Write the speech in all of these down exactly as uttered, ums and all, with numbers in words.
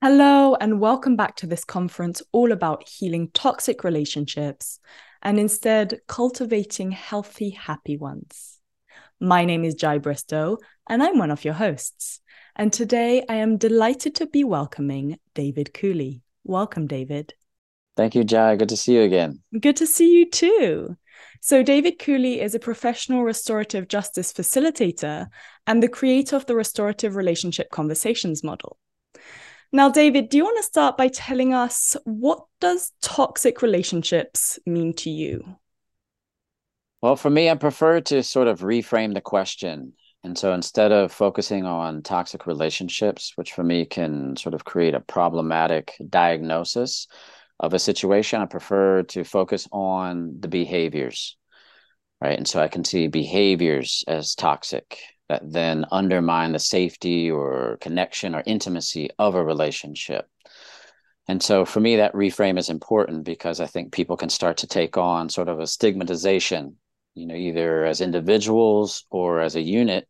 Hello, and welcome back to this conference all about healing toxic relationships and instead cultivating healthy, happy ones. My name is Jai Bristow, and I'm one of your hosts. And today I am delighted to be welcoming David Cooley. Welcome, David. Thank you, Jai. Good to see you again. Good to see you too. So, David Cooley is a professional restorative justice facilitator and the creator of the Restorative Relationship Conversations model. Now, David, do you want to start by telling us what does toxic relationships mean to you? Well, for me, I prefer to sort of reframe the question. And so instead of focusing on toxic relationships, which for me can sort of create a problematic diagnosis of a situation, I prefer to focus on the behaviors, right? And so I can see behaviors as toxic that then undermine the safety or connection or intimacy of a relationship. And so for me, that reframe is important because I think people can start to take on sort of a stigmatization, you know, either as individuals or as a unit,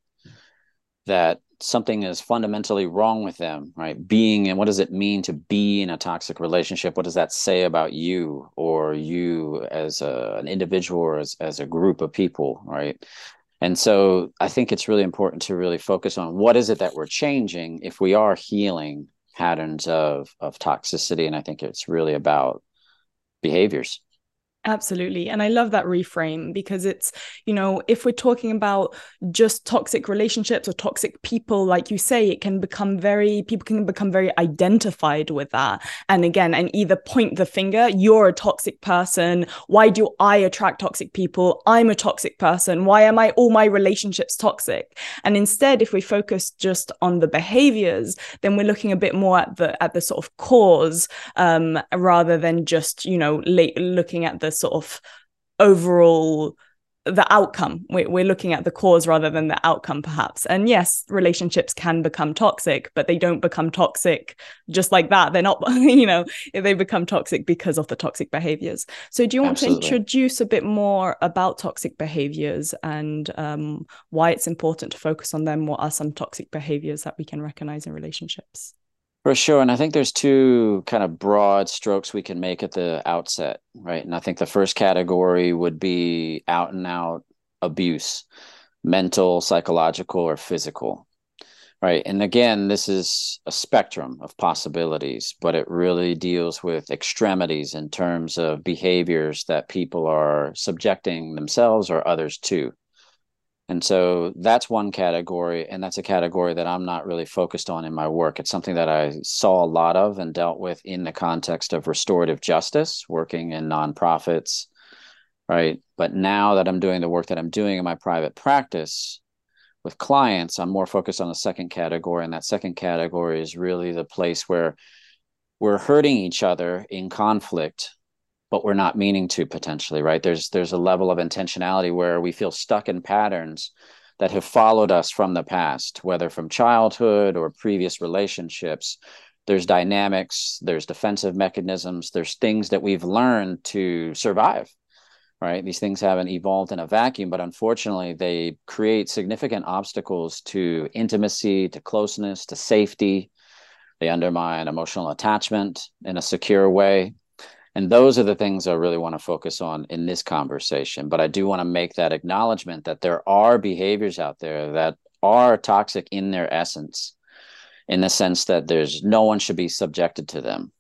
that something is fundamentally wrong with them, right? Being, and what does it mean to be in a toxic relationship? What does that say about you or you as a, an individual or as, as a group of people, right? And so I think it's really important to really focus on what is it that we're changing if we are healing patterns of of toxicity. And I think it's really about behaviors. Absolutely. And I love that reframe because it's, you know, if we're talking about just toxic relationships or toxic people, like you say, it can become very, people can become very identified with that. And again, and either point the finger, you're a toxic person. Why do I attract toxic people? I'm a toxic person. Why am I all my relationships toxic? And instead, if we focus just on the behaviors, then we're looking a bit more at the at the sort of cause um, rather than just, you know, late, looking at the sort of overall the outcome. We're looking at the cause rather than the outcome, perhaps. And yes, relationships can become toxic, but they don't become toxic just like that. They're not, you know, they become toxic because of the toxic behaviors. So do you want to Absolutely. introduce a bit more about toxic behaviors and um, why it's important to focus on them? What are some toxic behaviors that we can recognize in relationships? For sure. And I think there's two kind of broad strokes we can make at the outset, right? And I think the first category would be out and out abuse, mental, psychological, or physical. Right. And again, this is a spectrum of possibilities, but it really deals with extremities in terms of behaviors that people are subjecting themselves or others to. And so that's one category. And that's a category that I'm not really focused on in my work. It's something that I saw a lot of and dealt with in the context of restorative justice, working in nonprofits. Right. But now that I'm doing the work that I'm doing in my private practice, with clients, I'm more focused on the second category. And that second category is really the place where we're hurting each other in conflict, but we're not meaning to potentially, right? There's there's a level of intentionality where we feel stuck in patterns that have followed us from the past, whether from childhood or previous relationships. There's dynamics, there's defensive mechanisms, there's things that we've learned to survive, right? These things haven't evolved in a vacuum, but unfortunately, they create significant obstacles to intimacy, to closeness, to safety. They undermine emotional attachment in a secure way. And those are the things I really want to focus on in this conversation. But I do want to make that acknowledgement that there are behaviors out there that are toxic in their essence, in the sense that there's no one should be subjected to them.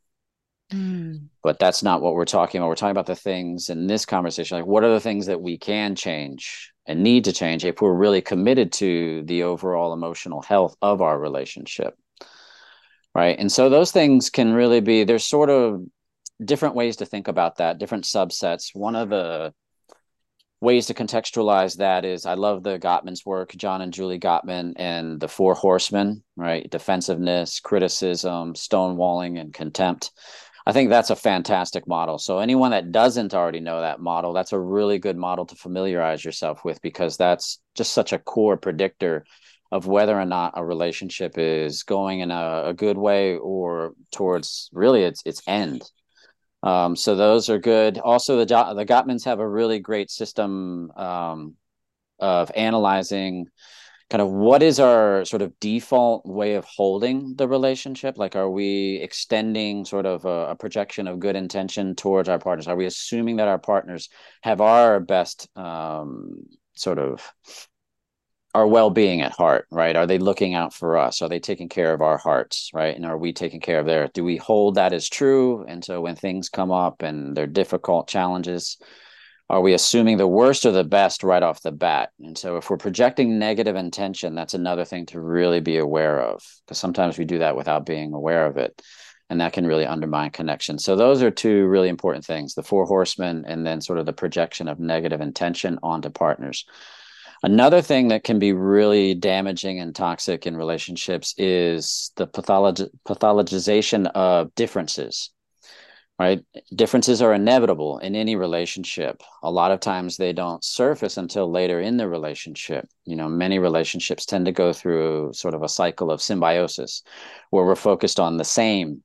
Mm. But that's not what we're talking about. We're talking about the things in this conversation, like what are the things that we can change and need to change if we're really committed to the overall emotional health of our relationship, right? And so those things can really be, there's sort of different ways to think about that, different subsets. One of the ways to contextualize that is I love the Gottman's work, John and Julie Gottman, and the four horsemen, right? Defensiveness, criticism, stonewalling, and contempt. I think that's a fantastic model. So anyone that doesn't already know that model, that's a really good model to familiarize yourself with, because that's just such a core predictor of whether or not a relationship is going in a, a good way or towards really its its end. Um, so those are good. Also, the the Gottmans have a really great system um, of analyzing kind of what is our sort of default way of holding the relationship? Like, are we extending sort of a, a projection of good intention towards our partners? Are we assuming that our partners have our best um, sort of our well-being at heart, right? Are they looking out for us? Are they taking care of our hearts, right? And are we taking care of theirs? Do we hold that as true? And so when things come up and they're difficult challenges, are we assuming the worst or the best right off the bat? And so if we're projecting negative intention, that's another thing to really be aware of, because sometimes we do that without being aware of it. And that can really undermine connection. So those are two really important things, the four horsemen, and then sort of the projection of negative intention onto partners. Another thing that can be really damaging and toxic in relationships is the patholog- pathologization of differences, right? Differences are inevitable in any relationship. A lot of times they don't surface until later in the relationship. You know, many relationships tend to go through sort of a cycle of symbiosis where we're focused on the same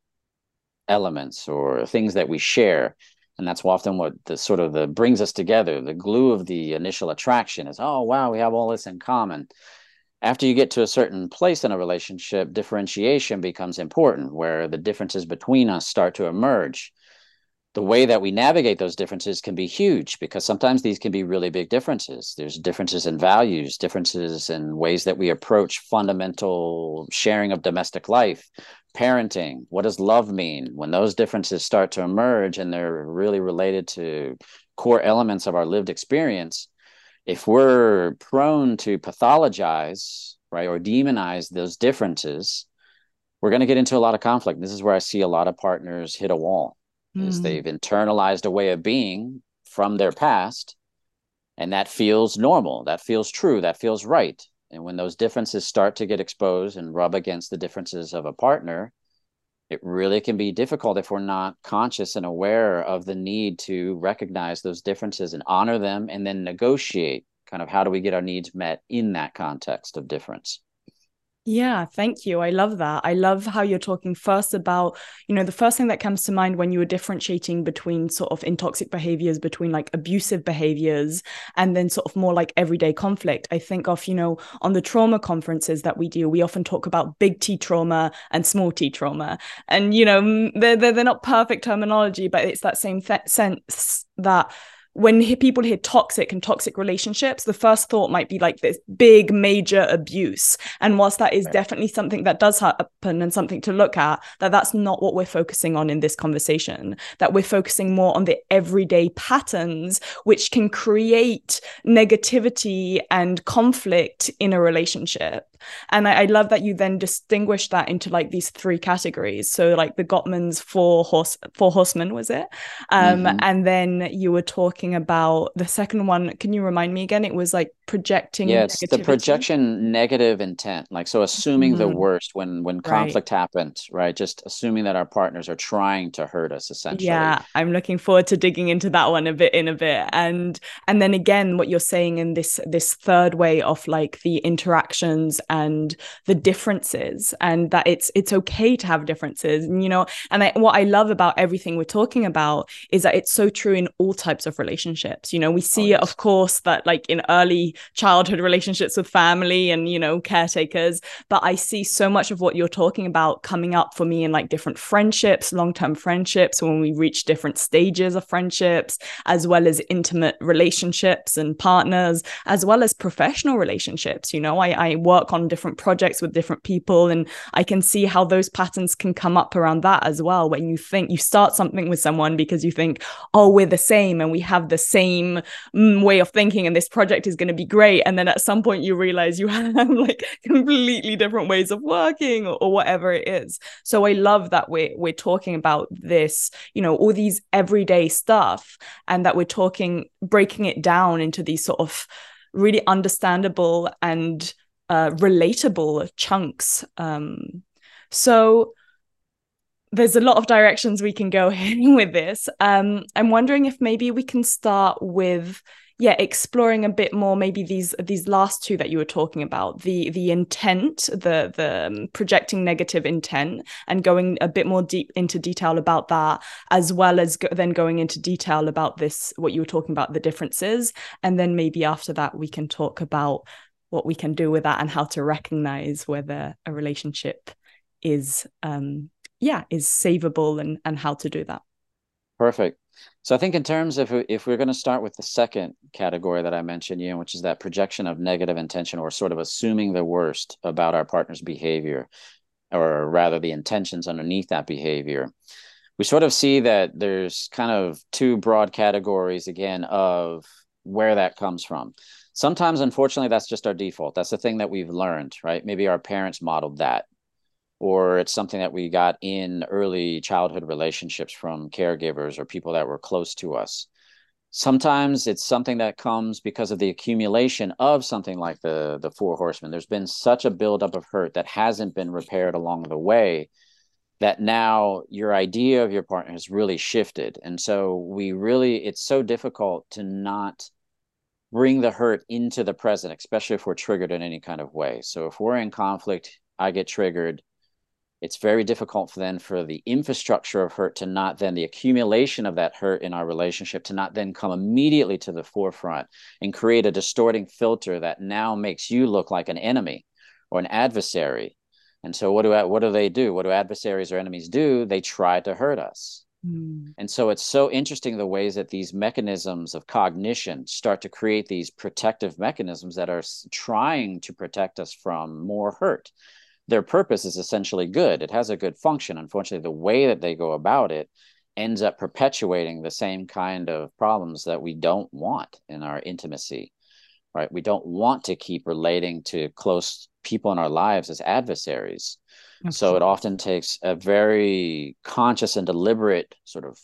elements or things that we share. And that's often what the sort of the brings us together. The glue of the initial attraction is, oh, wow, we have all this in common. After you get to a certain place in a relationship, differentiation becomes important, where the differences between us start to emerge. The way that we navigate those differences can be huge, because sometimes these can be really big differences. There's differences in values, differences in ways that we approach fundamental sharing of domestic life, parenting. What does love mean? When those differences start to emerge and they're really related to core elements of our lived experience, if we're prone to pathologize, right, or demonize those differences, we're going to get into a lot of conflict. This is where I see a lot of partners hit a wall, mm. is they've internalized a way of being from their past, and that feels normal, that feels true, that feels right. And when those differences start to get exposed and rub against the differences of a partner, it really can be difficult if we're not conscious and aware of the need to recognize those differences and honor them, and then negotiate kind of how do we get our needs met in that context of difference. Yeah, thank you. I love that. I love how you're talking first about, you know, the first thing that comes to mind when you were differentiating between sort of in toxic behaviors, between like abusive behaviors and then sort of more like everyday conflict. I think of, you know, on the trauma conferences that we do, we often talk about big T trauma and small T trauma. And, you know, they're, they're, they're not perfect terminology, but it's that same th- sense that when people hear toxic and toxic relationships, the first thought might be like this big, major abuse. And whilst that is right. definitely something that does happen and something to look at, that that's not what we're focusing on in this conversation, that we're focusing more on the everyday patterns, which can create negativity and conflict in a relationship. And I, I love that you then distinguish that into like these three categories. So like the Gottman's four horse, four horsemen, was it? Um, mm-hmm. And then you were talking about the second one. Can you remind me again? It was like projecting. Yes, negativity. The projection negative intent, like so assuming mm-hmm. the worst when when conflict right. happens, right? Just assuming that our partners are trying to hurt us, essentially. Yeah, I'm looking forward to digging into that one a bit in a bit. And and then again, what you're saying in this this third way of like the interactions and the differences, and that it's it's okay to have differences. And, you know, and I, what I love about everything we're talking about is that it's so true in all types of relationships. You know, we see, oh, yes. of course, that like in early childhood relationships with family and, you know, caretakers, but I see so much of what you're talking about coming up for me in like different friendships, long-term friendships, when we reach different stages of friendships, as well as intimate relationships and partners, as well as professional relationships. You know, I, I work on different projects with different people, and I can see how those patterns can come up around that as well. When you think you start something with someone because you think, oh, we're the same and we have the same way of thinking and this project is going to be great. And then at some point you realize you have like completely different ways of working, or, or whatever it is. So I love that we're, we're talking about this, you know, all these everyday stuff, and that we're talking, breaking it down into these sort of really understandable and uh, relatable chunks. Um, so there's a lot of directions we can go in with this. Um, I'm wondering if maybe we can start with, yeah, exploring a bit more, maybe these these last two that you were talking about, the the intent, the the um, projecting negative intent, and going a bit more deep into detail about that, as well as go, then going into detail about this, what you were talking about, the differences. And then maybe after that, we can talk about what we can do with that and how to recognize whether a relationship is um yeah is savable, and and how to do that. Perfect. So I think in terms of if we're going to start with the second category that I mentioned, you know, which is that projection of negative intention, or sort of assuming the worst about our partner's behavior, or rather the intentions underneath that behavior, we sort of see that there's kind of two broad categories again of where that comes from. Sometimes, unfortunately, that's just our default. That's the thing that we've learned, right? Maybe our parents modeled that, or it's something that we got in early childhood relationships from caregivers or people that were close to us. Sometimes it's something that comes because of the accumulation of something like the, the Four Horsemen. There's been such a buildup of hurt that hasn't been repaired along the way, that now your idea of your partner has really shifted. And so we really, it's so difficult to not bring the hurt into the present, especially if we're triggered in any kind of way. So if we're in conflict, I get triggered, it's very difficult for then for the infrastructure of hurt to not then, the accumulation of that hurt in our relationship to not then come immediately to the forefront and create a distorting filter that now makes you look like an enemy or an adversary. And so what do what do they do? What do adversaries or enemies do? They try to hurt us. Mm. And so it's so interesting the ways that these mechanisms of cognition start to create these protective mechanisms that are trying to protect us from more hurt. Their purpose is essentially good. It has a good function. Unfortunately, the way that they go about it ends up perpetuating the same kind of problems that we don't want in our intimacy, right? We don't want to keep relating to close people in our lives as adversaries. Okay. So it often takes a very conscious and deliberate sort of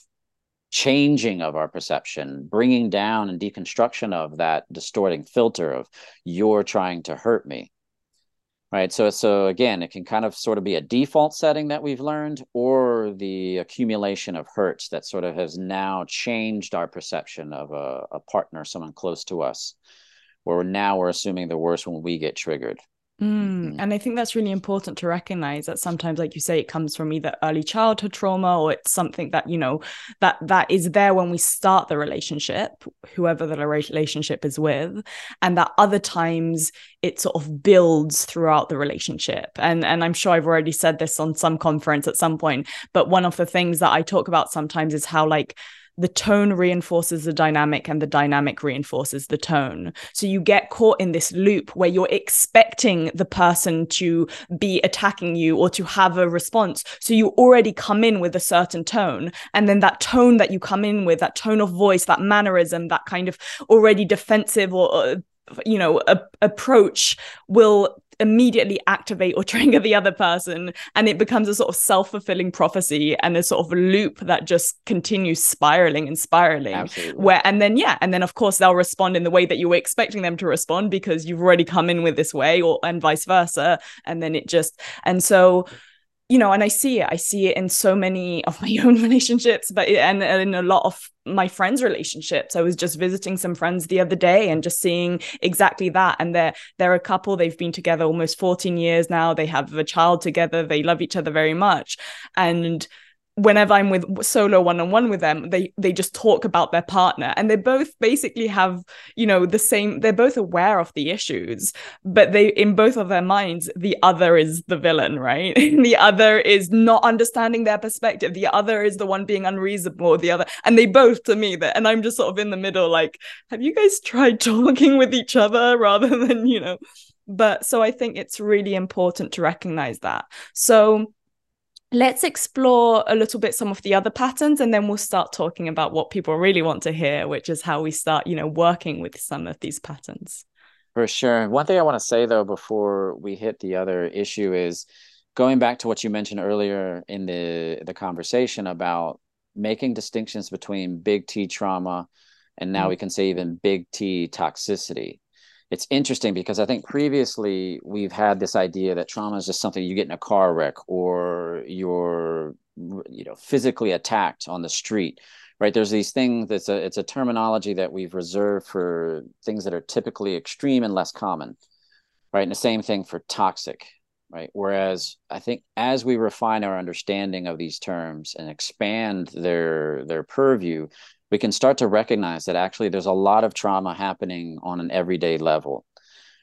changing of our perception, bringing down and deconstruction of that distorting filter of you're trying to hurt me. Right. So, so again, it can kind of sort of be a default setting that we've learned, or the accumulation of hurts that sort of has now changed our perception of a, a partner, someone close to us, where now we're assuming the worst when we get triggered. Mm, and I think that's really important to recognize that sometimes, like you say, it comes from either early childhood trauma, or it's something that, you know, that that is there when we start the relationship, whoever the relationship is with, and that other times it sort of builds throughout the relationship. And, and I'm sure I've already said this on some conference at some point, but one of the things that I talk about sometimes is how, like, the tone reinforces the dynamic and the dynamic reinforces the tone. So you get caught in this loop where you're expecting the person to be attacking you or to have a response. So you already come in with a certain tone. And then that tone that you come in with, that tone of voice, that mannerism, that kind of already defensive or, you know, a, approach will immediately activate or trigger the other person, and it becomes a sort of self-fulfilling prophecy and a sort of loop that just continues spiraling and spiraling. Absolutely. Where and then yeah and then of course they'll respond in the way that you were expecting them to respond because you've already come in with this way, or and vice versa, and then it just and so you know, and I see it, I see it in so many of my own relationships, but and, and in a lot of my friends' relationships. I was just visiting some friends the other day and just seeing exactly that. And they're, they're a couple, they've been together almost fourteen years now. They have a child together. They love each other very much. And whenever I'm with solo one-on-one with them, they they just talk about their partner, and they both basically have, you know, the same, they're both aware of the issues, but they, in both of their minds, the other is the villain, right? The other is not understanding their perspective. The other is the one being unreasonable, the other, and they both, to me, that, and I'm just sort of in the middle, like, have you guys tried talking with each other rather than, you know, but so I think it's really important to recognize that. So let's explore a little bit some of the other patterns, and then we'll start talking about what people really want to hear, which is how we start, you know, working with some of these patterns. For sure. One thing I want to say, though, before we hit the other issue is going back to what you mentioned earlier in the, the conversation about making distinctions between big T trauma and now mm. we can say even big T toxicity. It's interesting because I think previously we've had this idea that trauma is just something you get in a car wreck, or you're, you know, physically attacked on the street, right? There's these things that's a, it's a terminology that we've reserved for things that are typically extreme and less common, right? And the same thing for toxic, right? Whereas I think as we refine our understanding of these terms and expand their, their purview, we can start to recognize that actually there's a lot of trauma happening on an everyday level,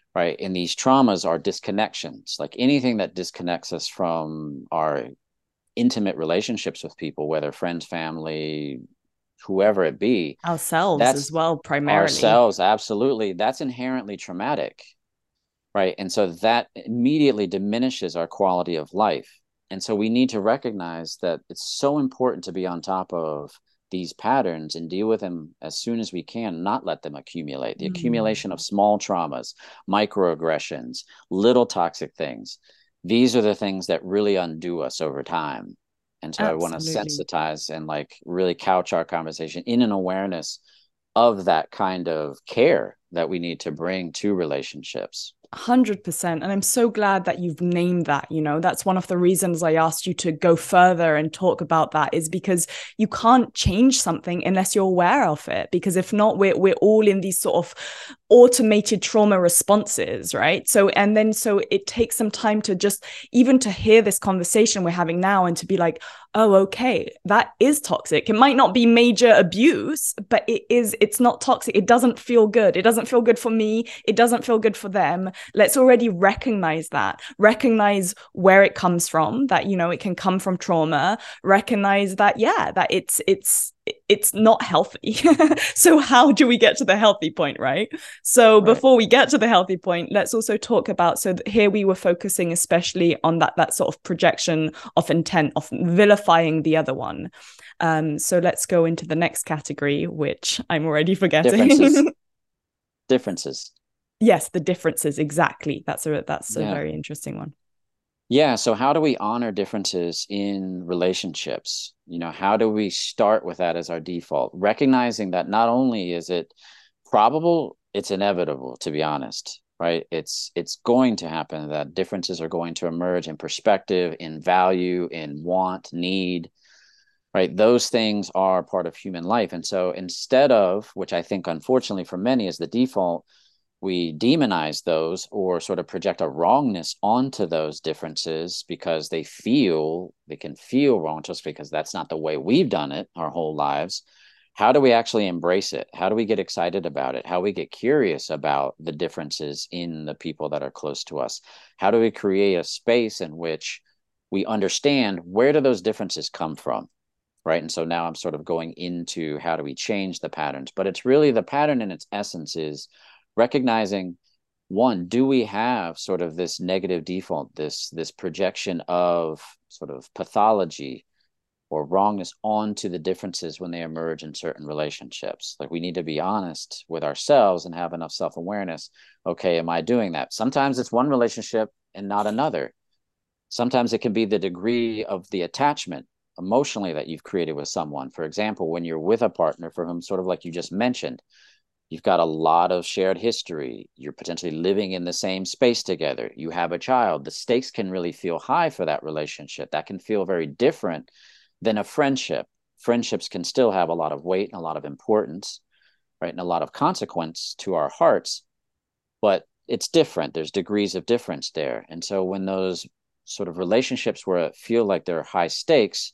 right? And these traumas are disconnections, like anything that disconnects us from our intimate relationships with people, whether friends, family, whoever it be. Ourselves as That's well, primarily. ourselves. Absolutely. That's inherently traumatic. Right. And so that immediately diminishes our quality of life. And so we need to recognize that it's so important to be on top of these patterns and deal with them as soon as we can, not let them accumulate. The Mm. accumulation of small traumas, microaggressions, little toxic things. These are the things that really undo us over time. And so I want to Absolutely. sensitize and like really couch our conversation in an awareness of that kind of care that we need to bring to relationships. one hundred percent. And I'm so glad that you've named that. You know, that's one of the reasons I asked you to go further and talk about that, is because you can't change something unless you're aware of it. Because if not, we're, we're all in these sort of automated trauma responses, right? So, and then so it takes some time to just even to hear this conversation we're having now and to be like, oh, okay, that is toxic. It might not be major abuse, but it is, it's not toxic. It doesn't feel good. It doesn't feel good for me. It doesn't feel good for them. Let's already recognize that, recognize where it comes from, that, you know, it can come from trauma, recognize that, yeah, that it's, it's, it's not healthy. So how do we get to the healthy point, right? So Right. before we get to the healthy point, let's also talk about, so here we were focusing especially on that, that sort of projection of intent, of vilifying the other one. Um, so let's go into the next category, which I'm already Differences. forgetting. Differences. Yes, the differences, exactly. That's a that's a Yeah. very interesting one. Yeah. So, how do we honor differences in relationships? You know, how do we start with that as our default? Recognizing that not only is it probable, it's inevitable, to be honest, right? It's it's going to happen that differences are going to emerge in perspective, in value, in want, need, right? Those things are part of human life. And so instead of, which I think unfortunately for many is the default, we demonize those or sort of project a wrongness onto those differences because they feel they can feel wrong just because that's not the way we've done it our whole lives. How do we actually embrace it? How do we get excited about it? How do we get curious about the differences in the people that are close to us? How do we create a space in which we understand where do those differences come from? Right. And so now I'm sort of going into how do we change the patterns, but it's really the pattern in its essence is recognizing, one, do we have sort of this negative default, this this projection of sort of pathology or wrongness onto the differences when they emerge in certain relationships? Like we need to be honest with ourselves and have enough self-awareness. Okay, am I doing that? Sometimes it's one relationship and not another. Sometimes it can be the degree of the attachment emotionally that you've created with someone. For example, when you're with a partner for whom, sort of like you just mentioned, you've got a lot of shared history. You're potentially living in the same space together. You have a child. The stakes can really feel high for that relationship. That can feel very different than a friendship. Friendships can still have a lot of weight and a lot of importance, right? And a lot of consequence to our hearts, but it's different. There's degrees of difference there. And so when those sort of relationships where it feel like they're high stakes,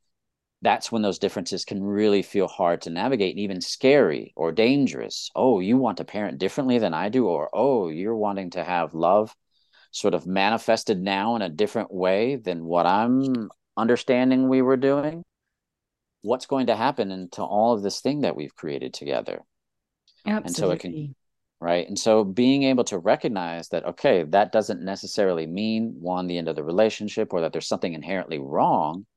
that's when those differences can really feel hard to navigate and even scary or dangerous. Oh, you want to parent differently than I do, or oh, you're wanting to have love sort of manifested now in a different way than what I'm understanding we were doing. What's going to happen into all of this thing that we've created together? And so it can, Absolutely. right? And so being able to recognize that, okay, that doesn't necessarily mean one, the end of the relationship or that there's something inherently wrong.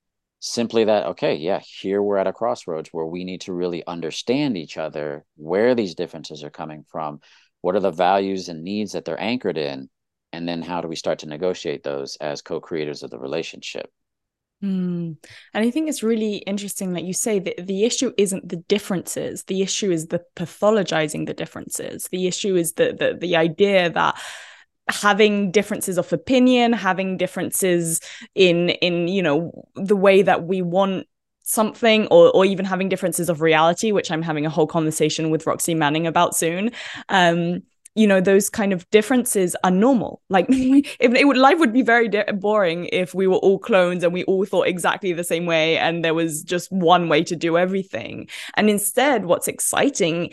Simply that, okay, yeah, here we're at a crossroads where we need to really understand each other, where these differences are coming from, what are the values and needs that they're anchored in, and then how do we start to negotiate those as co-creators of the relationship. Mm. And I think it's really interesting, like you say, that the issue isn't the differences. The issue is the pathologizing the differences. The issue is the the the idea that having differences of opinion, having differences in in you know the way that we want something, or or even having differences of reality, which I'm having a whole conversation with Roxy Manning about soon. Um, you know, those kind of differences are normal. Like, if it would, life would be very di- boring if we were all clones and we all thought exactly the same way and there was just one way to do everything. And instead, what's exciting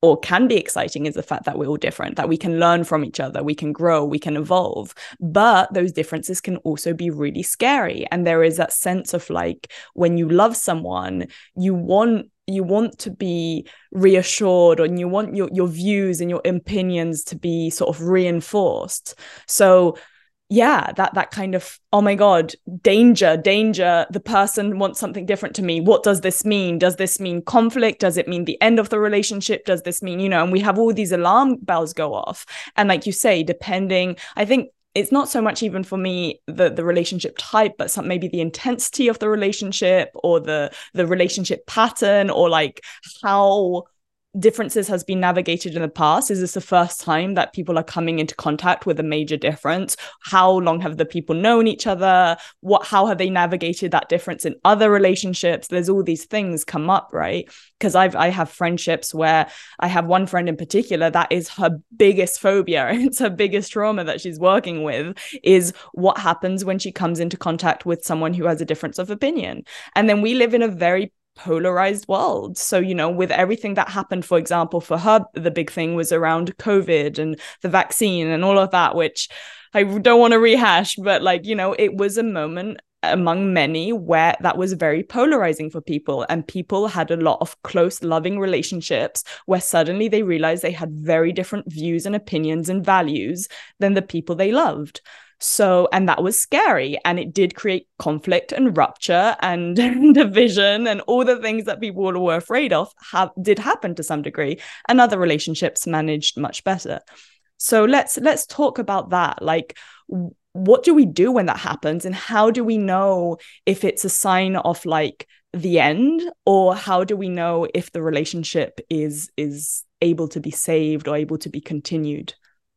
or can be exciting is the fact that we're all different, that we can learn from each other, we can grow, we can evolve. But those differences can also be really scary. And there is that sense of like, when you love someone, you want you want to be reassured, and you want your, your views and your opinions to be sort of reinforced. So yeah, that that kind of, oh my God, danger, danger, the person wants something different to me. What does this mean? Does this mean conflict? Does it mean the end of the relationship? Does this mean, you know, and we have all these alarm bells go off. And like you say, depending, I think it's not so much even for me the the relationship type, but some maybe the intensity of the relationship, or the the relationship pattern, or like how differences has been navigated in the past. Is this the first time that people are coming into contact with a major difference? How long have the people known each other? What, how have they navigated that difference in other relationships? There's all these things come up, right? Because I've I have friendships where I have one friend in particular that is her biggest phobia. It's her biggest trauma that she's working with, is what happens when she comes into contact with someone who has a difference of opinion. And then we live in a very polarized world. So, you know, with everything that happened, for example, for her, the big thing was around COVID and the vaccine and all of that, which I don't want to rehash, but like, you know, it was a moment among many where that was very polarizing for people, and people had a lot of close, loving relationships where suddenly they realized they had very different views and opinions and values than the people they loved. So, and that was scary, and it did create conflict and rupture and division, and all the things that people were afraid of have, did happen to some degree, and other relationships managed much better. So let's let's talk about that. Like, what do we do when that happens, and how do we know if it's a sign of like the end, or how do we know if the relationship is is able to be saved or able to be continued?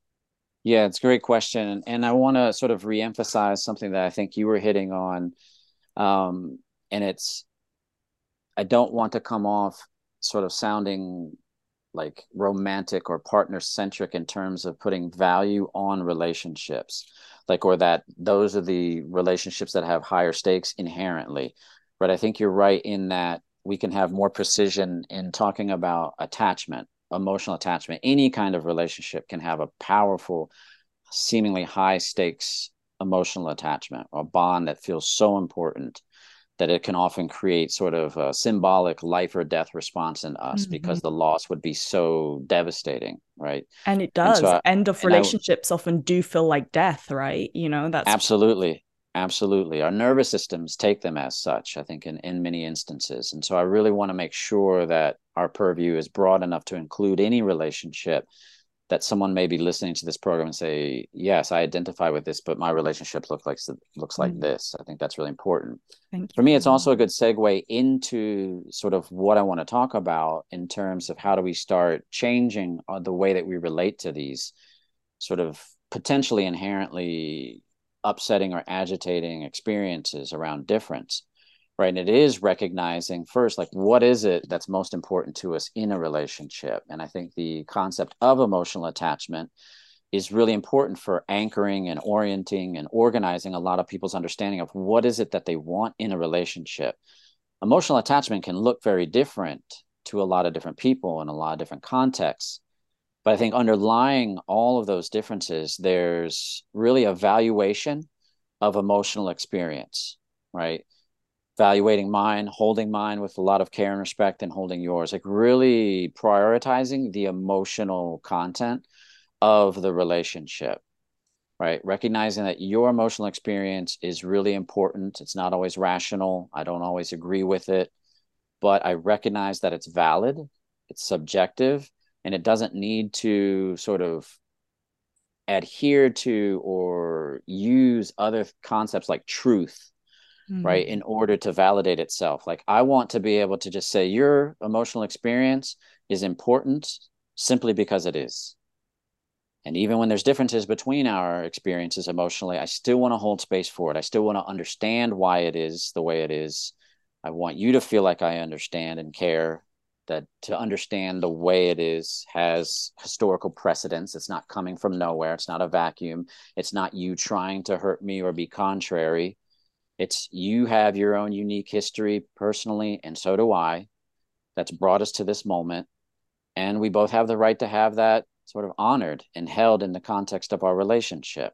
Yeah, it's a great question. And I want to sort of reemphasize something that I think you were hitting on. Um, and it's, I don't want to come off sort of sounding like romantic or partner centric in terms of putting value on relationships, like, or that those are the relationships that have higher stakes inherently. But I think you're right in that we can have more precision in talking about attachment. Emotional attachment. Any kind of relationship can have a powerful, seemingly high stakes emotional attachment, or bond that feels so important that it can often create sort of a symbolic life or death response in us, mm-hmm. because the loss would be so devastating, right? And it does. And so I, End of relationships I, often do feel like death, right? You know, that's absolutely. Absolutely. Our nervous systems take them as such, I think, in, in many instances. And so I really want to make sure that our purview is broad enough to include any relationship that someone may be listening to this program and say, yes, I identify with this, but my relationship looks like looks like mm. this. I think that's really important. Thank For you. me, it's also a good segue into sort of what I want to talk about in terms of how do we start changing the way that we relate to these sort of potentially inherently upsetting or agitating experiences around difference, right? And it is recognizing first, like, what is it that's most important to us in a relationship? And I think the concept of emotional attachment is really important for anchoring and orienting and organizing a lot of people's understanding of what is it that they want in a relationship. Emotional attachment can look very different to a lot of different people in a lot of different contexts. But I think underlying all of those differences, there's really a valuation of emotional experience, right? Valuating mine, holding mine with a lot of care and respect, and holding yours, like really prioritizing the emotional content of the relationship, right? Recognizing that your emotional experience is really important. It's not always rational. I don't always agree with it, but I recognize that it's valid, it's subjective, and it doesn't need to sort of adhere to or use other concepts like truth, mm-hmm. right, in order to validate itself. Like, I want to be able to just say your emotional experience is important simply because it is. And even when there's differences between our experiences emotionally, I still want to hold space for it. I still want to understand why it is the way it is. I want you to feel like I understand and care, that to understand the way it is has historical precedence. It's not coming from nowhere. It's not a vacuum. It's not you trying to hurt me or be contrary. It's you have your own unique history personally, and so do I, that's brought us to this moment. And we both have the right to have that sort of honored and held in the context of our relationship.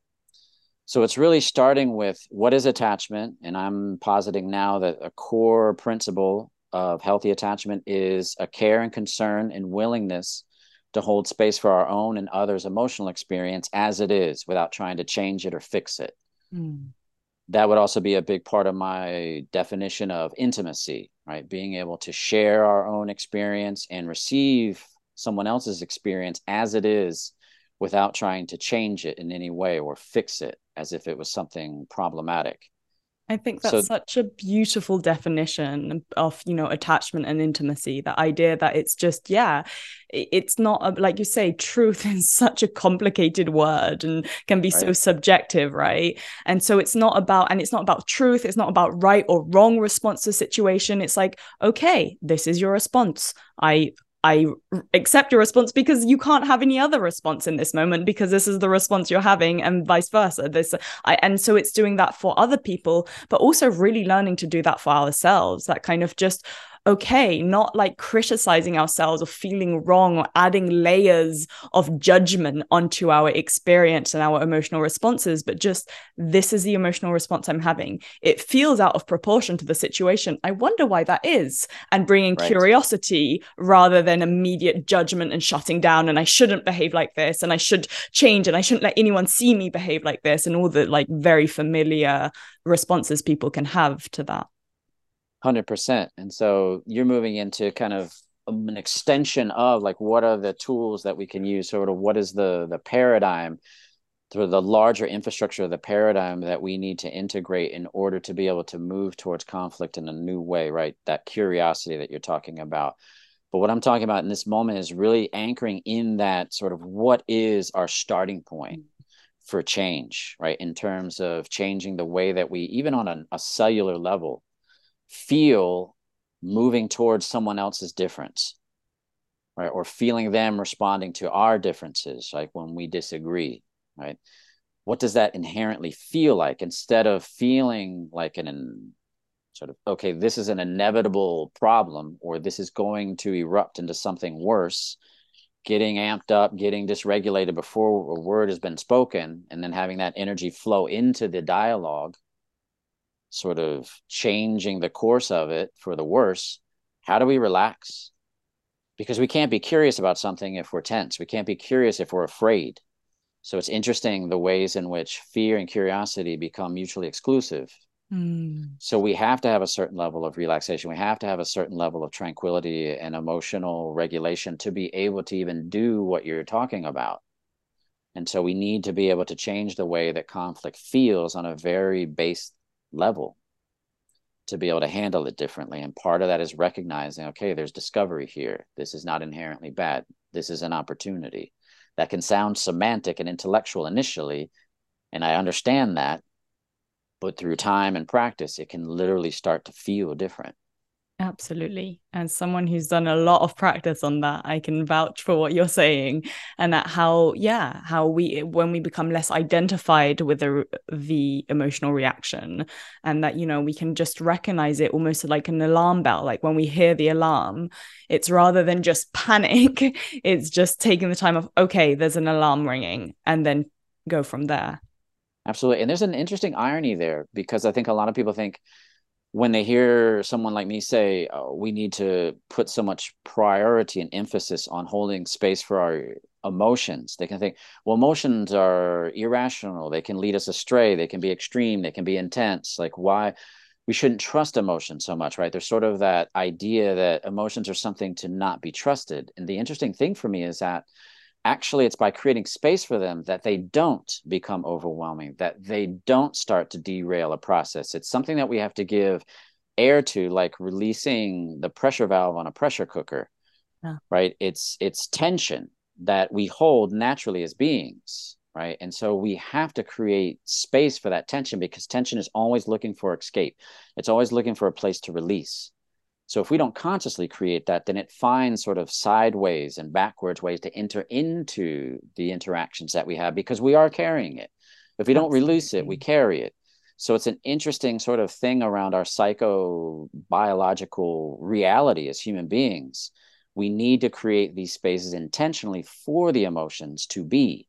So it's really starting with what is attachment? And I'm positing now that a core principle of healthy attachment is a care and concern and willingness to hold space for our own and others' emotional experience as it is without trying to change it or fix it. Mm. That would also be a big part of my definition of intimacy, right? Being able to share our own experience and receive someone else's experience as it is without trying to change it in any way or fix it as if it was something problematic. I think that's so, such a beautiful definition of, you know, attachment and intimacy. The idea that it's just, yeah, it's not, a, like you say, truth is such a complicated word and can be right. so subjective, right? And so it's not about, and it's not about truth. It's not about right or wrong response to a situation. It's like, okay, this is your response. I I accept your response because you can't have any other response in this moment because this is the response you're having, and vice versa. This, I, and so it's doing that for other people, but also really learning to do that for ourselves. That kind of just, okay, not like criticizing ourselves or feeling wrong or adding layers of judgment onto our experience and our emotional responses, but just, this is the emotional response I'm having. It feels out of proportion to the situation. I wonder why that is. And bringing right. curiosity rather than immediate judgment and shutting down, and I shouldn't behave like this, and I should change, and I shouldn't let anyone see me behave like this, and all the like very familiar responses people can have to that. one hundred percent. And so you're moving into kind of an extension of like, what are the tools that we can use? Sort of what is the the paradigm, sort of the larger infrastructure of the paradigm that we need to integrate in order to be able to move towards conflict in a new way, right? That curiosity that you're talking about. But what I'm talking about in this moment is really anchoring in that sort of what is our starting point for change, right? In terms of changing the way that we, even on a, a cellular level, feel moving towards someone else's difference, right? Or feeling them responding to our differences, like when we disagree, right? What does that inherently feel like? Instead of feeling like an, an sort of, okay, this is an inevitable problem, or this is going to erupt into something worse, getting amped up, getting dysregulated before a word has been spoken, and then having that energy flow into the dialogue, sort of changing the course of it for the worse. How do we relax? Because we can't be curious about something if we're tense. We can't be curious if we're afraid. So it's interesting the ways in which fear and curiosity become mutually exclusive. Mm. So we have to have a certain level of relaxation. We have to have a certain level of tranquility and emotional regulation to be able to even do what you're talking about. And so we need to be able to change the way that conflict feels on a very base level to be able to handle it differently. And part of that is recognizing, okay, there's discovery here. This is not inherently bad. This is an opportunity. That can sound semantic and intellectual initially, and I understand that, but through time and practice, it can literally start to feel different. Absolutely. As someone who's done a lot of practice on that, I can vouch for what you're saying, and that how, yeah, how we, when we become less identified with the, the emotional reaction, and that, you know, we can just recognize it almost like an alarm bell. Like when we hear the alarm, it's rather than just panic, it's just taking the time of, okay, there's an alarm ringing, and then go from there. Absolutely. And there's an interesting irony there, because I think a lot of people think, when they hear someone like me say, oh, we need to put so much priority and emphasis on holding space for our emotions, they can think, well, emotions are irrational. They can lead us astray. They can be extreme. They can be intense. Like, why we shouldn't trust emotions so much, right? There's sort of that idea that emotions are something to not be trusted. And the interesting thing for me is that actually it's by creating space for them that they don't become overwhelming, that they don't start to derail a process. It's something that we have to give air to, like releasing the pressure valve on a pressure cooker, yeah. right? It's it's tension that we hold naturally as beings, right? And so we have to create space for that tension, because tension is always looking for escape. It's always looking for a place to release. So if we don't consciously create that, then it finds sort of sideways and backwards ways to enter into the interactions that we have, because we are carrying it. If we don't Absolutely. Release it, we carry it. So it's an interesting sort of thing around our psychobiological reality as human beings, We need to create these spaces intentionally for the emotions to be,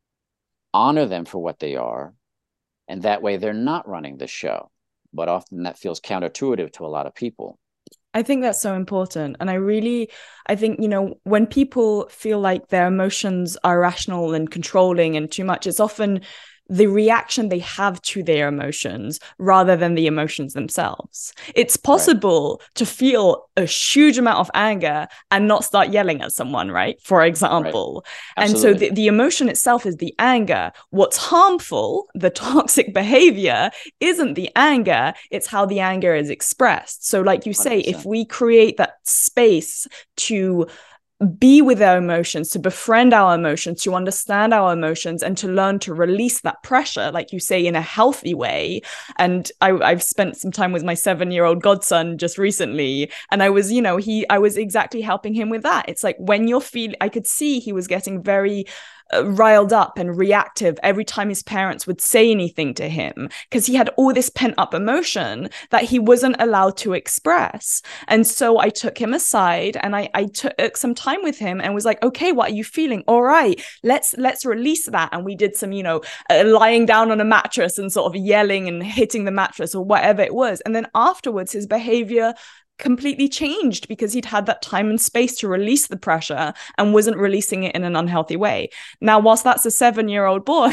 honor them for what they are, and that way they're not running the show. But often that feels counterintuitive to a lot of people. I think that's so important. And I really, I think, you know, when people feel like their emotions are irrational and controlling and too much, it's often the reaction they have to their emotions rather than the emotions themselves. It's possible right. to feel a huge amount of anger and not start yelling at someone, right? For example. Right. And so the, the emotion itself is the anger. What's harmful, the toxic behavior, isn't the anger, it's how the anger is expressed. So like you say, one hundred percent. If we create that space to be with our emotions, to befriend our emotions, to understand our emotions, and to learn to release that pressure, like you say, in a healthy way. And I, I've spent some time with my seven-year-old godson just recently, and I was, you know, he, I was exactly helping him with that. It's like when you're feeling, I could see he was getting very Uh, riled up and reactive every time his parents would say anything to him, because he had all this pent up emotion that he wasn't allowed to express. And so I took him aside and I, I took some time with him and was like, okay, what are you feeling? All right, let's let's release that. And we did some, you know, uh, lying down on a mattress and sort of yelling and hitting the mattress or whatever it was. And then afterwards, his behavior completely changed because he'd had that time and space to release the pressure and wasn't releasing it in an unhealthy way. Now, whilst that's a seven-year-old boy,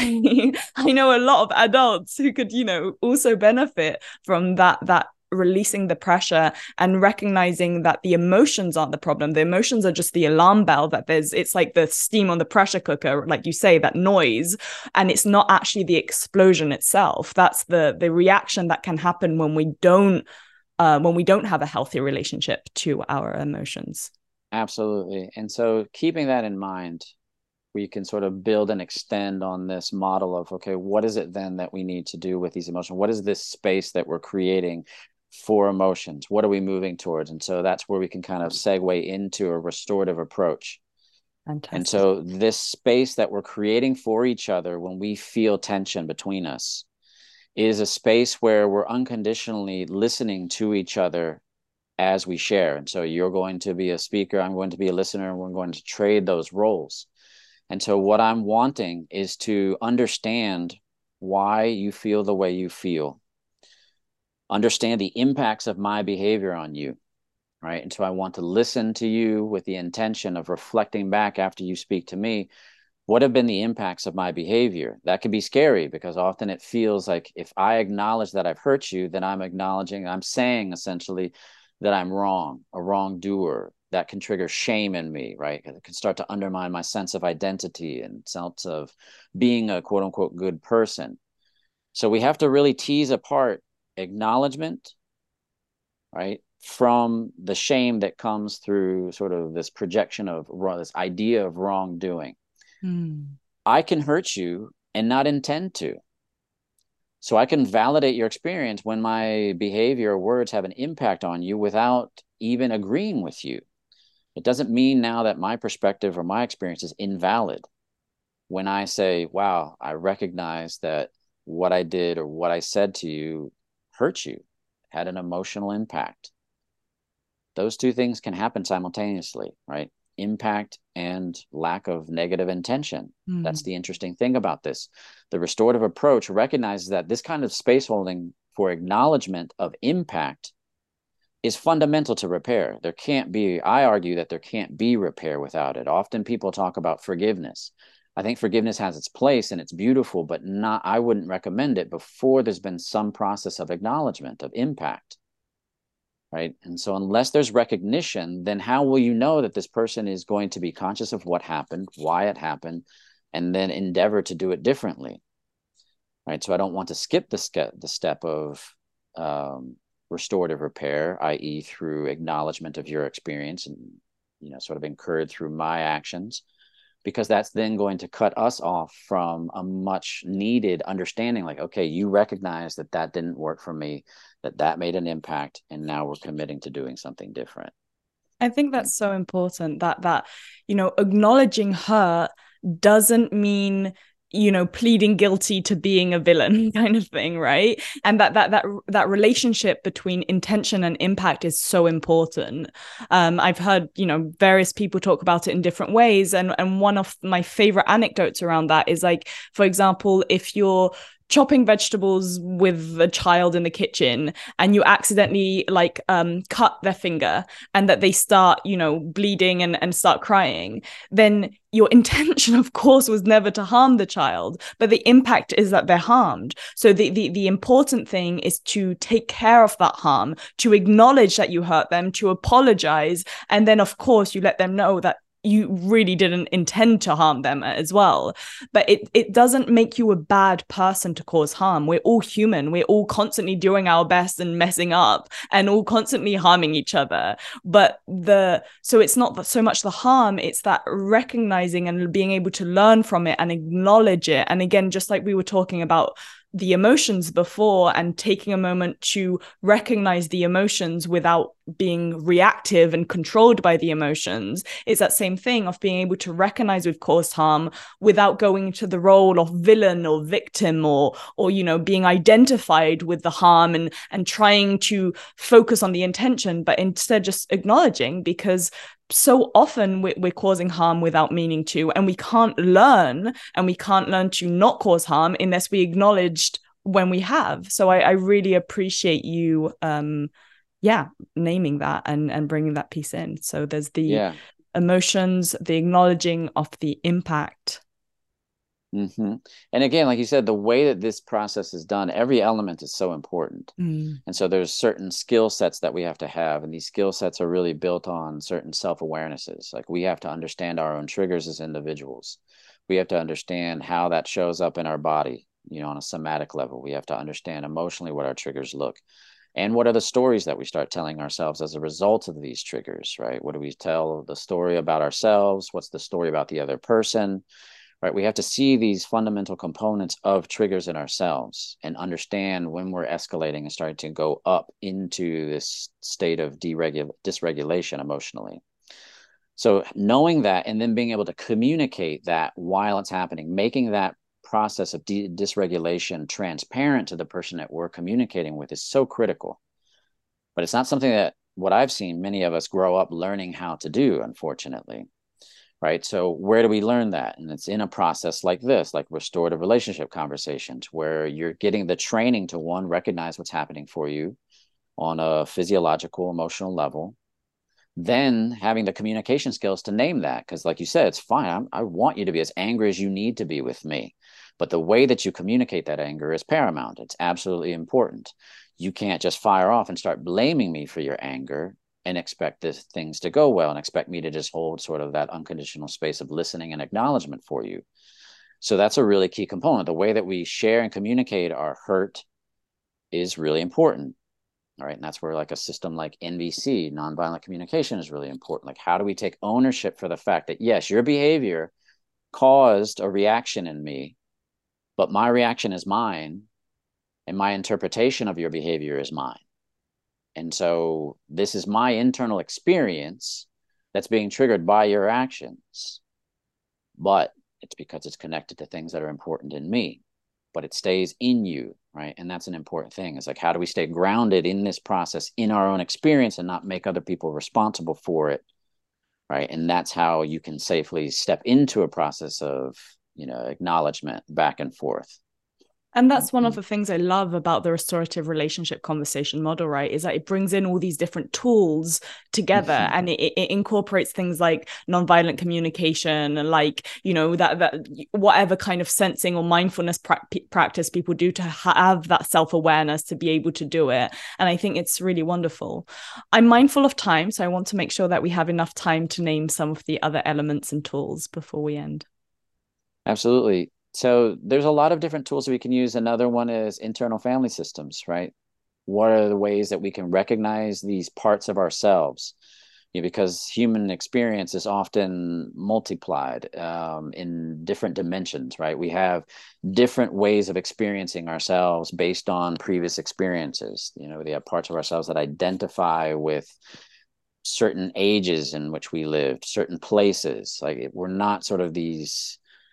I know a lot of adults who could, you know, also benefit from that, that releasing the pressure and recognizing that the emotions aren't the problem. The emotions are just the alarm bell, that there's, it's like the steam on the pressure cooker, like you say, that noise, and it's not actually the explosion itself. That's the, the reaction that can happen when we don't Uh, when we don't have a healthy relationship to our emotions. Absolutely. And so keeping that in mind, we can sort of build and extend on this model of, okay, what is it then that we need to do with these emotions? What is this space that we're creating for emotions? What are we moving towards? And so that's where we can kind of segue into a restorative approach. Fantastic. And so this space that we're creating for each other when we feel tension between us is a space where we're unconditionally listening to each other as we share. And so you're going to be a speaker, I'm going to be a listener, and we're going to trade those roles. And so what I'm wanting is to understand why you feel the way you feel, understand the impacts of my behavior on you, right? And so I want to listen to you with the intention of reflecting back after you speak to me. What have been the impacts of my behavior? That can be scary because often it feels like if I acknowledge that I've hurt you, then I'm acknowledging, I'm saying essentially that I'm wrong, a wrongdoer. That can trigger shame in me, right? It can start to undermine my sense of identity and sense of being a quote unquote good person. So we have to really tease apart acknowledgement, right, from the shame that comes through sort of this projection of this idea of wrongdoing. Mm. I can hurt you and not intend to. So I can validate your experience when my behavior or words have an impact on you without even agreeing with you. It doesn't mean now that my perspective or my experience is invalid. When I say, wow, I recognize that what I did or what I said to you hurt you, had an emotional impact. Those two things can happen simultaneously, right? Impact and lack of negative intention. Mm. That's the interesting thing about this. The restorative approach recognizes that this kind of space holding for acknowledgement of impact is fundamental to repair. There can't be, I argue that there can't be repair without it. Often people talk about forgiveness. I think forgiveness has its place and it's beautiful, but not, I wouldn't recommend it before there's been some process of acknowledgement of impact. Right. And so unless there's recognition, then how will you know that this person is going to be conscious of what happened, why it happened, and then endeavor to do it differently? Right. So I don't want to skip the, ske- the step of um, restorative repair, that is through acknowledgement of your experience and, you know, sort of incurred through my actions, because that's then going to cut us off from a much needed understanding. Like, okay, you recognize that that didn't work for me, that that made an impact, and now we're committing to doing something different. I think that's so important, that, that, you know, acknowledging hurt doesn't mean you know, pleading guilty to being a villain kind of thing, right? And that that that that relationship between intention and impact is so important. um I've heard, you know, various people talk about it in different ways, and and one of my favorite anecdotes around that is, like, for example, if you're chopping vegetables with a child in the kitchen and you accidentally like um cut their finger, and that they start, you know, bleeding and, and start crying, then your intention, of course, was never to harm the child, but the impact is that they're harmed. So the, the the important thing is to take care of that harm, to acknowledge that you hurt them, to apologize, and then of course you let them know that you really didn't intend to harm them as well. But it it doesn't make you a bad person to cause harm. We're all human. We're all constantly doing our best and messing up and all constantly harming each other. But the so it's not so much the harm, it's that recognizing and being able to learn from it and acknowledge it. And again, just like we were talking about the emotions before, and taking a moment to recognize the emotions without being reactive and controlled by the emotions, it's that same thing of being able to recognize we've caused harm without going into the role of villain or victim, or or you know, being identified with the harm and and trying to focus on the intention, but instead just acknowledging, because so often we're causing harm without meaning to, and we can't learn and we can't learn to not cause harm unless we acknowledged when we have. So I, I really appreciate you um yeah naming that and and bringing that piece in. So there's the yeah. emotions, the acknowledging of the impact. Mm-hmm. And again, like you said, the way that this process is done, every element is so important. Mm. And so there's certain skill sets that we have to have. And these skill sets are really built on certain self-awarenesses. Like we have to understand our own triggers as individuals. We have to understand how that shows up in our body, you know, on a somatic level. We have to understand emotionally what our triggers look. And what are the stories that we start telling ourselves as a result of these triggers, right? What do we tell the story about ourselves? What's the story about the other person? Right, we have to see these fundamental components of triggers in ourselves and understand when we're escalating and starting to go up into this state of deregul- dysregulation emotionally. So knowing that and then being able to communicate that while it's happening, making that process of de- dysregulation transparent to the person that we're communicating with is so critical. But it's not something that what I've seen many of us grow up learning how to do, unfortunately. Right. So where do we learn that? And it's in a process like this, like restorative relationship conversations, where you're getting the training to, one, recognize what's happening for you on a physiological, emotional level, then having the communication skills to name that. Because like you said, it's fine. I'm, I want you to be as angry as you need to be with me. But the way that you communicate that anger is paramount. It's absolutely important. You can't just fire off and start blaming me for your anger and expect this, things to go well, and expect me to just hold sort of that unconditional space of listening and acknowledgement for you. So that's a really key component. The way that we share and communicate our hurt is really important. All right. And that's where like a system like N V C, nonviolent communication, is really important. Like, how do we take ownership for the fact that, yes, your behavior caused a reaction in me, but my reaction is mine, and my interpretation of your behavior is mine. And so this is my internal experience that's being triggered by your actions, but it's because it's connected to things that are important in me, but it stays in you, right? And that's an important thing. It's like, how do we stay grounded in this process, in our own experience, and not make other people responsible for it, right? And that's how you can safely step into a process of, you know, acknowledgement back and forth. And that's one of the things I love about the restorative relationship conversation model, right? Is that it brings in all these different tools together, and it, it incorporates things like nonviolent communication, and like, you know, that that whatever kind of sensing or mindfulness pra- practice people do to have that self-awareness to be able to do it. And I think it's really wonderful. I'm mindful of time, so I want to make sure that we have enough time to name some of the other elements and tools before we end. Absolutely. So there's a lot of different tools that we can use. Another one is internal family systems, right? What are the ways that we can recognize these parts of ourselves? You know, because human experience is often multiplied um, in different dimensions, right? We have different ways of experiencing ourselves based on previous experiences. You know, we have parts of ourselves that identify with certain ages in which we lived, certain places. Like, we're not sort of these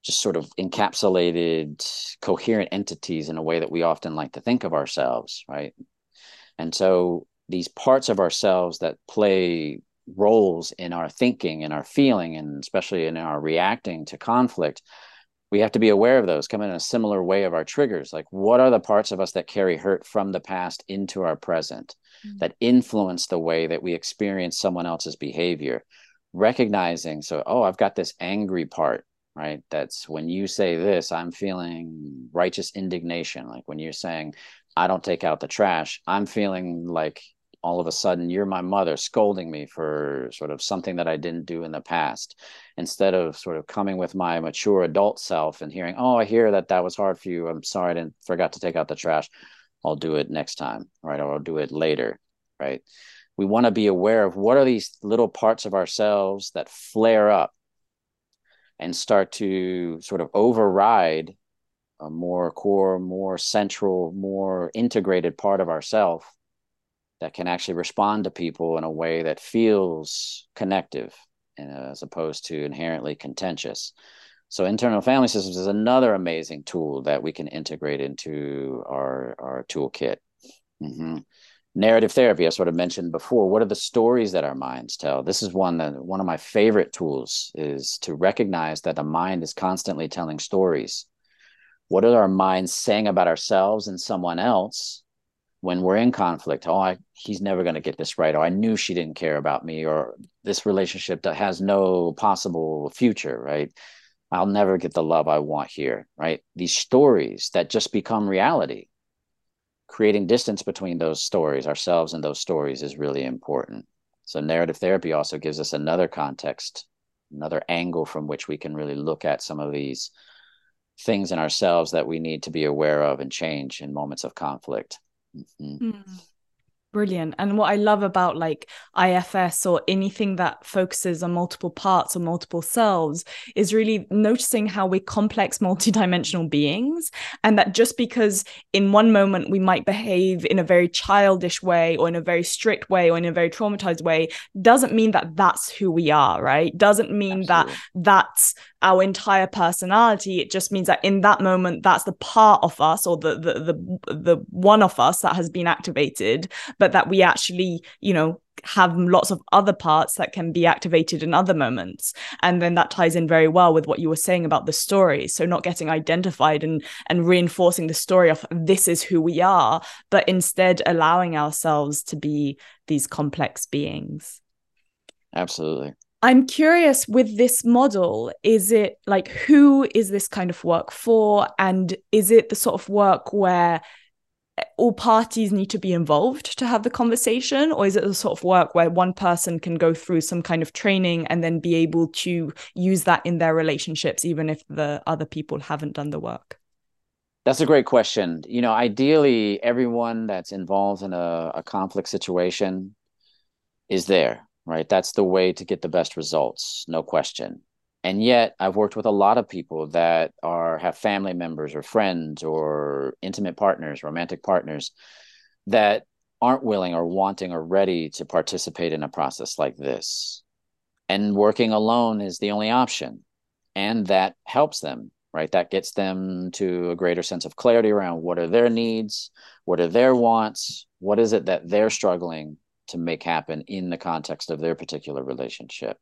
just sort of encapsulated, coherent entities in a way that we often like to think of ourselves, right? And so these parts of ourselves that play roles in our thinking and our feeling, and especially in our reacting to conflict, we have to be aware of those, come in a similar way of our triggers. Like, what are the parts of us that carry hurt from the past into our present, mm-hmm. that influence the way that we experience someone else's behavior? Recognizing, so, oh, I've got this angry part, right? That's when you say this, I'm feeling righteous indignation. Like when you're saying, I don't take out the trash, I'm feeling like all of a sudden you're my mother scolding me for sort of something that I didn't do in the past. Instead of sort of coming with my mature adult self and hearing, oh, I hear that that was hard for you. I'm sorry, I didn't forgot to take out the trash. I'll do it next time, right? Or I'll do it later, right? We want to be aware of what are these little parts of ourselves that flare up and start to sort of override a more core, more central, more integrated part of ourself that can actually respond to people in a way that feels connective, as opposed to inherently contentious. So internal family systems is another amazing tool that we can integrate into our, our toolkit. Mm-hmm. Narrative therapy, I sort of mentioned before. What are the stories that our minds tell? This is one that one of my favorite tools is to recognize that the mind is constantly telling stories. What are our minds saying about ourselves and someone else when we're in conflict? Oh, I, he's never going to get this right. Or I knew she didn't care about me. Or this relationship that has no possible future, right? I'll never get the love I want here, right? These stories that just become reality. Creating distance between those stories, ourselves and those stories, is really important. So narrative therapy also gives us another context, another angle from which we can really look at some of these things in ourselves that we need to be aware of and change in moments of conflict. Mm-hmm. Mm. Brilliant. And what I love about like I F S or anything that focuses on multiple parts or multiple selves is really noticing how we're complex, multidimensional beings. And that just because in one moment we might behave in a very childish way or in a very strict way or in a very traumatized way doesn't mean that that's who we are, right? Doesn't mean Absolutely. that that's our entire personality. It just means that in that moment, that's the part of us or the the the, the one of us that has been activated, but that we actually, you know, have lots of other parts that can be activated in other moments. And then that ties in very well with what you were saying about the story. So not getting identified and and reinforcing the story of this is who we are, but instead allowing ourselves to be these complex beings. Absolutely. I'm curious with this model, is it like, who is this kind of work for? And is it the sort of work where all parties need to be involved to have the conversation? Or is it the sort of work where one person can go through some kind of training and then be able to use that in their relationships, even if the other people haven't done the work? That's a great question. You know, ideally, everyone that's involved in a, a conflict situation is there. Right? That's the way to get the best results, no question. And yet I've worked with a lot of people that are have family members or friends or intimate partners, romantic partners that aren't willing or wanting or ready to participate in a process like this. And working alone is the only option. And that helps them, right? That gets them to a greater sense of clarity around what are their needs, what are their wants, what is it that they're struggling to make happen in the context of their particular relationship.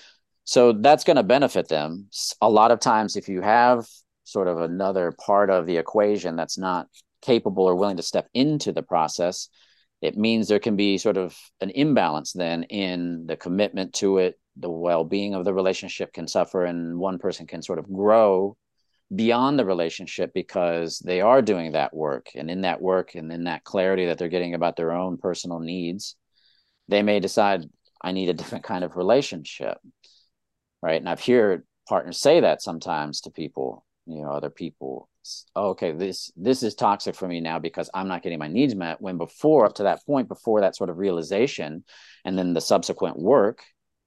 So that's going to benefit them. A lot of times, if you have sort of another part of the equation that's not capable or willing to step into the process, it means there can be sort of an imbalance then in the commitment to it. The well-being of the relationship can suffer, and one person can sort of grow beyond the relationship because they are doing that work. And in that work and in that clarity that they're getting about their own personal needs, they may decide, I need a different kind of relationship, right? And I've heard partners say that sometimes to people, you know, other people. Oh, okay, this this is toxic for me now because I'm not getting my needs met. When before, up to that point, before that sort of realization, and then the subsequent work,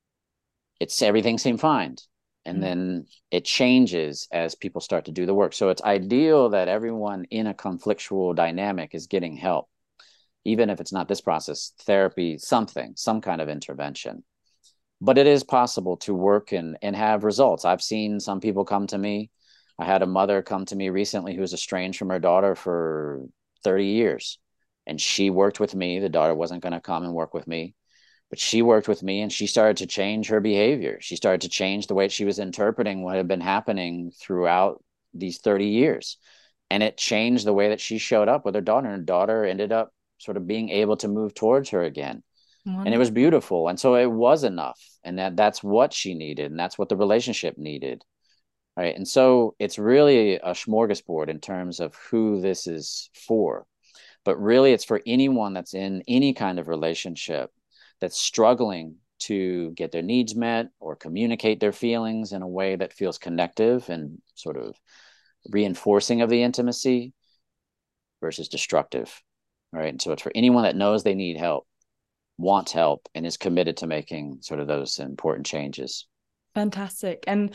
it's everything seemed fine. And mm-hmm. then it changes as people start to do the work. So it's ideal that everyone in a conflictual dynamic is getting help. Even if it's not this process, therapy, something, some kind of intervention. But it is possible to work and, and have results. I've seen some people come to me I had a mother come to me recently who was estranged from her daughter for thirty years. And she worked with me. The daughter wasn't going to come and work with me, but she worked with me and she started to change her behavior. She started to change the way she was interpreting what had been happening throughout these thirty years. And it changed the way that she showed up with her daughter. And her daughter ended up sort of being able to move towards her again. And it was Wonderful. beautiful. And so it was enough. And that that's what she needed. And that's what the relationship needed. Right. And so it's really a smorgasbord in terms of who this is for. But really, it's for anyone that's in any kind of relationship that's struggling to get their needs met or communicate their feelings in a way that feels connective and sort of reinforcing of the intimacy versus destructive. Right. And so it's for anyone that knows they need help, wants help, and is committed to making sort of those important changes. Fantastic. And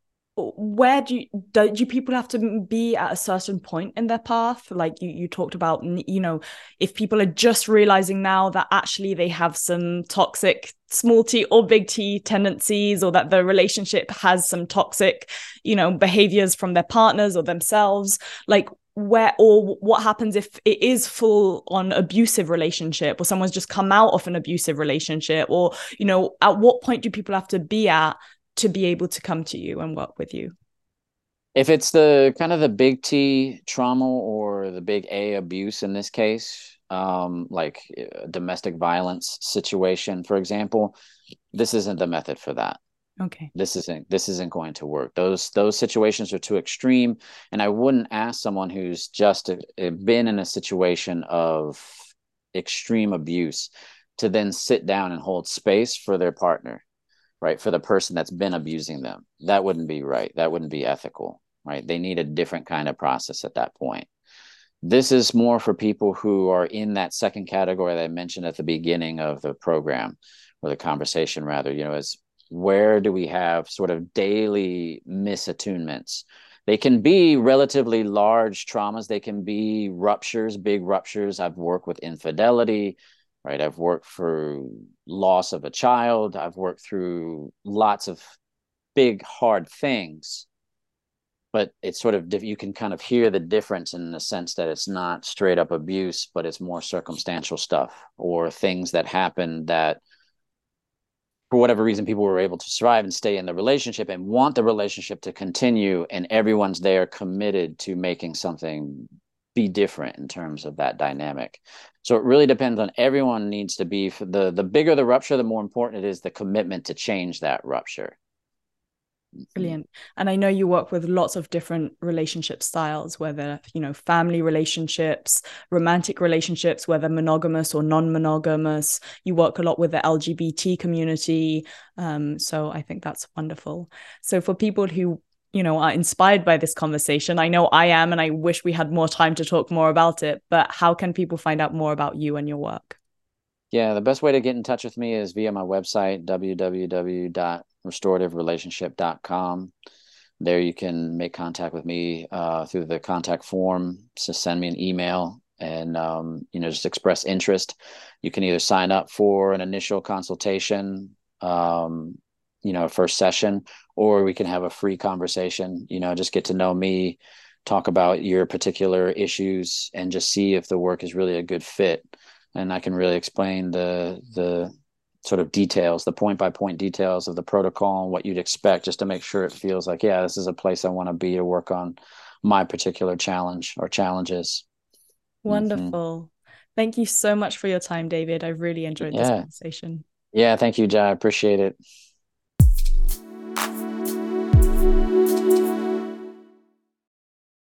where do you do, do people have to be at a certain point in their path? Like you you talked about, you know, if people are just realizing now that actually they have some toxic small t or big T tendencies, or that the relationship has some toxic, you know, behaviors from their partners or themselves, like where, or what happens if it is full on abusive relationship, or someone's just come out of an abusive relationship, or, you know, at what point do people have to be at to be able to come to you and work with you? If it's the kind of the big T trauma or the big A abuse in this case, um, like a domestic violence situation, for example, this isn't the method for that. Okay. This isn't this isn't going to work. Those those situations are too extreme, and I wouldn't ask someone who's just a, a been in a situation of extreme abuse to then sit down and hold space for their partner, right? For the person that's been abusing them. That wouldn't be right. That wouldn't be ethical, right? They need a different kind of process at that point. This is more for people who are in that second category that I mentioned at the beginning of the program, or the conversation rather, you know, is where do we have sort of daily misattunements? They can be relatively large traumas. They can be ruptures, big ruptures. I've worked with infidelity, right? I've worked for loss of a child. I've worked through lots of big, hard things. But it's sort of, you can kind of hear the difference in the sense that it's not straight up abuse, but it's more circumstantial stuff or things that happen that for whatever reason, people were able to survive and stay in the relationship and want the relationship to continue. And everyone's there committed to making something be different in terms of that dynamic. So it really depends on, everyone needs to be, for the, the bigger the rupture, the more important it is the commitment to change that rupture. Brilliant. And I know you work with lots of different relationship styles, whether, you know, family relationships, romantic relationships, whether monogamous or non-monogamous. You work a lot with the L G B T community. Um, so I think that's wonderful. So for people who, you know, are inspired by this conversation, I know I am, and I wish we had more time to talk more about it, but how can people find out more about you and your work? Yeah, the best way to get in touch with me is via my website, w w w dot restorative relationship dot com. There you can make contact with me uh, through the contact form. So send me an email and, um, you know, just express interest. You can either sign up for an initial consultation, um, you know, first session, or we can have a free conversation, you know, just get to know me, talk about your particular issues, and just see if the work is really a good fit. And I can really explain the the sort of details, the point by point details of the protocol and what you'd expect, just to make sure it feels like, yeah, this is a place I want to be to work on my particular challenge or challenges. Mm-hmm. Wonderful. Thank you so much for your time, David. I really enjoyed this Yeah. conversation. Yeah. Thank you, Jai. I appreciate it.